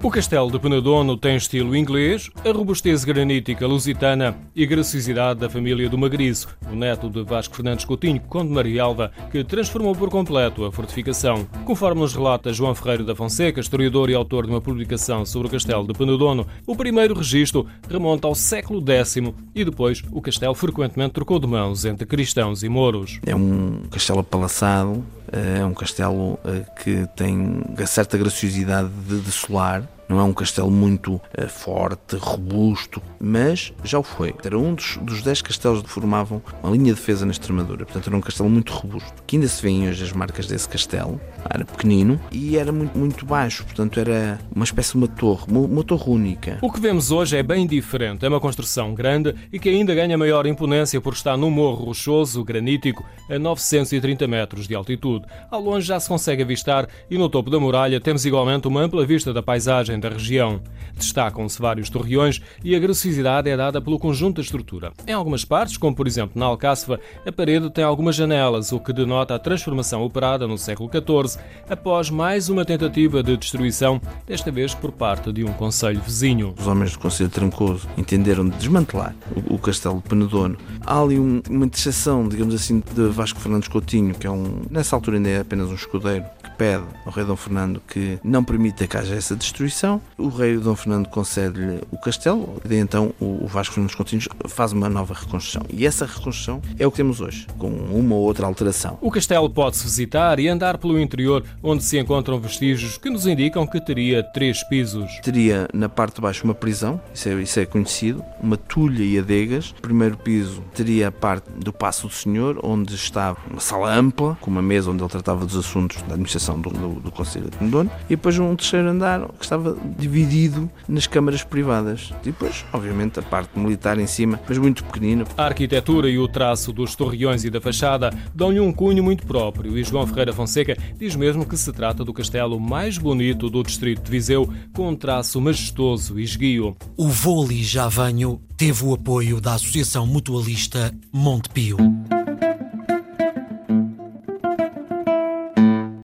O castelo de Penedono tem estilo inglês, a robustez granítica lusitana e a graciosidade da família do Magriço, o neto de Vasco Fernandes Coutinho, conde de Marialva, que transformou por completo a fortificação. Conforme nos relata João Ferreira da Fonseca, historiador e autor de uma publicação sobre o castelo de Penedono, o primeiro registro remonta ao século X e depois o castelo frequentemente trocou de mãos entre cristãos e mouros. É um castelo apalaçado, é um castelo que tem certa graciosidade de solar. Não é um castelo muito forte, robusto, mas já o foi. Era um dos 10 castelos que formavam uma linha de defesa na Extremadura. Portanto, era um castelo muito robusto. Que ainda se vêem hoje as marcas desse castelo. Era pequenino e era muito baixo. Portanto, era uma espécie de uma torre única. O que vemos hoje é bem diferente. É uma construção grande e que ainda ganha maior imponência por estar num morro rochoso, granítico, a 930 metros de altitude. Ao longe já se consegue avistar e no topo da muralha temos igualmente uma ampla vista da paisagem da região. Destacam-se vários torreões e a graciosidade é dada pelo conjunto da estrutura. Em algumas partes, como por exemplo na Alcáçova, a parede tem algumas janelas, o que denota a transformação operada no século XIV, após mais uma tentativa de destruição, desta vez por parte de um concelho vizinho. Os homens do Concelho de Trancoso entenderam desmantelar o castelo de Penedono. Há ali uma interseção, digamos assim, de Vasco Fernandes Coutinho, que nessa altura ainda é apenas um escudeiro, que pede ao rei Dom Fernando que não permita que haja essa destruição. O rei Dom Fernando concede-lhe o castelo e então o Vasco Fernandes Coutinho faz uma nova reconstrução. E essa reconstrução é o que temos hoje, com uma ou outra alteração. O castelo pode-se visitar e andar pelo interior, onde se encontram vestígios que nos indicam que teria 3 pisos. Teria na parte de baixo uma prisão, isso é conhecido, uma tulha e adegas. O primeiro piso teria a parte do Paço do Senhor, onde estava uma sala ampla, com uma mesa onde ele tratava dos assuntos da administração do Concelho de Penedono, e depois um terceiro andar que estava dividido nas câmaras privadas. E depois, obviamente, a parte militar em cima, mas muito pequenina. A arquitetura e o traço dos torreões e da fachada dão-lhe um cunho muito próprio e João Ferreira Fonseca diz mesmo que se trata do castelo mais bonito do distrito de Viseu, com um traço majestoso e esguio. O Vou Ali Já Venho teve o apoio da Associação Mutualista Montepio.